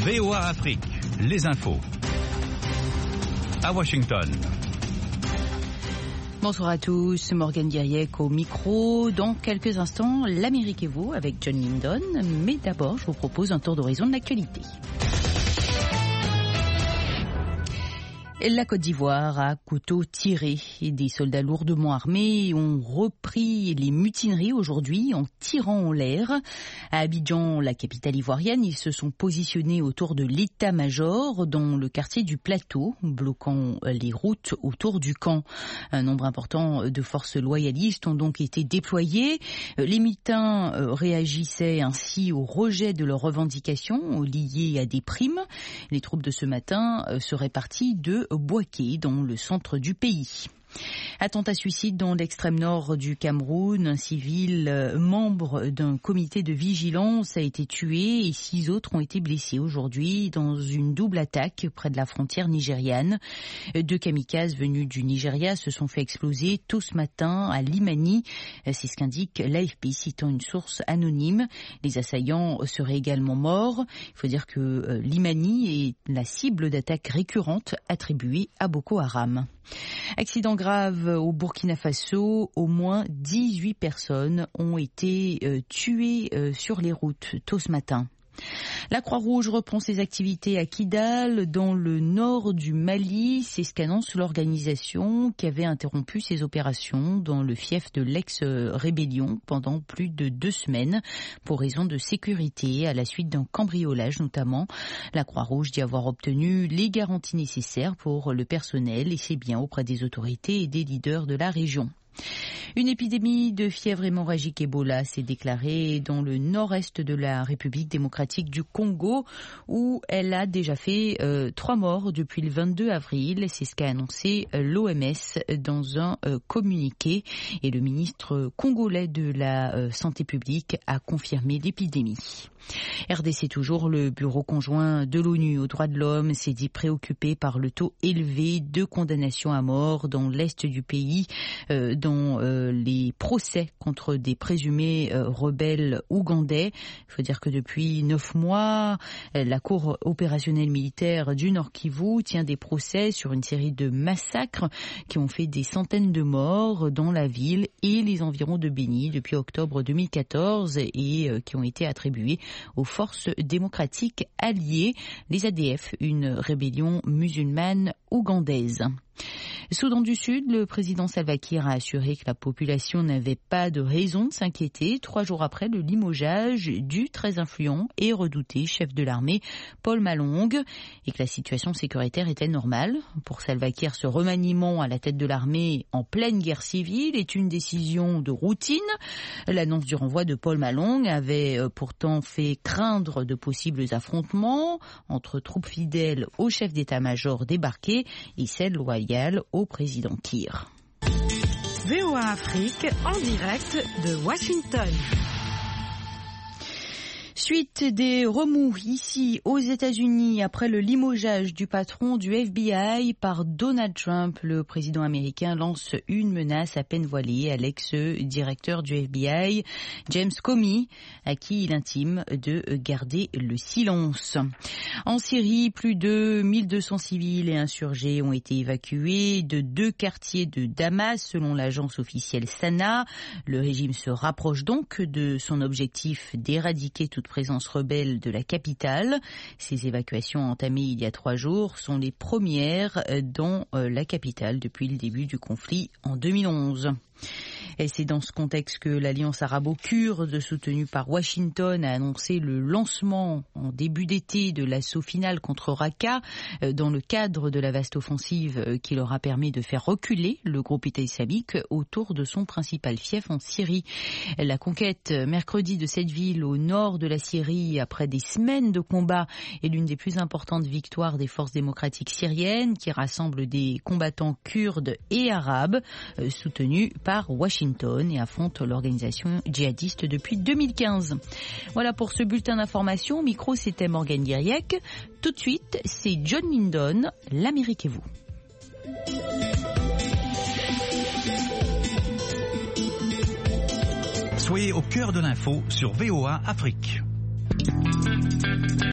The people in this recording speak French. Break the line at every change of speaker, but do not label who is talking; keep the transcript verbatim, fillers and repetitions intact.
V O A Afrique, les infos. À Washington.
Bonsoir à tous, Morgane Guiriec au micro. Dans quelques instants, l'Amérique et vous avec John Lindon. Mais d'abord, je vous propose un tour d'horizon de l'actualité. La Côte d'Ivoire a couteau tiré. Des soldats lourdement armés ont repris les mutineries aujourd'hui en tirant en l'air. À Abidjan, la capitale ivoirienne, ils se sont positionnés autour de l'état-major dans le quartier du Plateau, bloquant les routes autour du camp. Un nombre important de forces loyalistes ont donc été déployées. Les mutins réagissaient ainsi au rejet de leurs revendications liées à des primes. Les troupes de ce matin seraient parties de Bouaké, dans le centre du pays. Attentat suicide dans l'extrême nord du Cameroun. Un civil euh, membre d'un comité de vigilance a été tué et six autres ont été blessés aujourd'hui dans une double attaque près de la frontière nigériane. Deux kamikazes venus du Nigeria se sont fait exploser tôt ce matin à Limani. C'est ce qu'indique l'A F P citant une source anonyme. Les assaillants seraient également morts. Il faut dire que euh, Limani est la cible d'attaques récurrentes attribuées à Boko Haram. Accident grave au Burkina Faso, au moins dix-huit personnes ont été euh, tuées euh, sur les routes tôt ce matin. La Croix-Rouge reprend ses activités à Kidal, dans le nord du Mali. C'est ce qu'annonce l'organisation qui avait interrompu ses opérations dans le fief de l'ex-rébellion pendant plus de deux semaines pour raison de sécurité à la suite d'un cambriolage notamment. La Croix-Rouge dit avoir obtenu les garanties nécessaires pour le personnel et ses biens auprès des autorités et des leaders de la région. Une épidémie de fièvre hémorragique Ebola s'est déclarée dans le nord-est de la République démocratique du Congo, où elle a déjà fait euh, trois morts depuis le vingt-deux avril. C'est ce qu'a annoncé euh, l'O M S dans un euh, communiqué. Et le ministre congolais de la euh, Santé publique a confirmé l'épidémie. R D C toujours, le bureau conjoint de l'ONU aux droits de l'homme s'est dit préoccupé par le taux élevé de condamnations à mort dans l'est du pays, euh, dans euh, les procès contre des présumés euh, rebelles ougandais. Il faut dire que depuis neuf mois, la Cour opérationnelle militaire du Nord Kivu tient des procès sur une série de massacres qui ont fait des centaines de morts dans la ville et les environs de Beni depuis octobre deux mille quatorze et euh, qui ont été attribués aux forces démocratiques alliées, les A D F, une rébellion musulmane ougandaise. Soudan du Sud, le président Salva Kiir a assuré que la population n'avait pas de raison de s'inquiéter trois jours après le limogeage du très influent et redouté chef de l'armée Paul Malong et que la situation sécuritaire était normale. Pour Salva Kiir, ce remaniement à la tête de l'armée en pleine guerre civile est une décision de routine. L'annonce du renvoi de Paul Malong avait pourtant fait craindre de possibles affrontements entre troupes fidèles au chef d'état-major débarqué et celles loyales au président Kiir.
V O A Afrique en direct de Washington.
Suite des remous ici aux États-Unis après le limogeage du patron du F B I par Donald Trump, le président américain lance une menace à peine voilée à l'ex-directeur du F B I, James Comey, à qui il intime de garder le silence. En Syrie, plus de mille deux cents civils et insurgés ont été évacués de deux quartiers de Damas, selon l'agence officielle Sana. Le régime se rapproche donc de son objectif d'éradiquer toute présence rebelle de la capitale. Ces évacuations entamées il y a trois jours sont les premières dans la capitale depuis le début du conflit en deux mille onze. Et c'est dans ce contexte que l'Alliance arabo-kurde, soutenue par Washington, a annoncé le lancement en début d'été de l'assaut final contre Raqqa dans le cadre de la vaste offensive qui leur a permis de faire reculer le groupe État islamique autour de son principal fief en Syrie. La conquête mercredi de cette ville au nord de la Syrie après des semaines de combats est l'une des plus importantes victoires des forces démocratiques syriennes qui rassemblent des combattants kurdes et arabes soutenus par Washington et affronte l'organisation djihadiste depuis deux mille quinze. Voilà pour ce bulletin d'information. Au micro, c'était Morgane Guiriec. Tout de suite, c'est John Lindon, l'Amérique et vous.
Soyez au cœur de l'info sur V O A Afrique.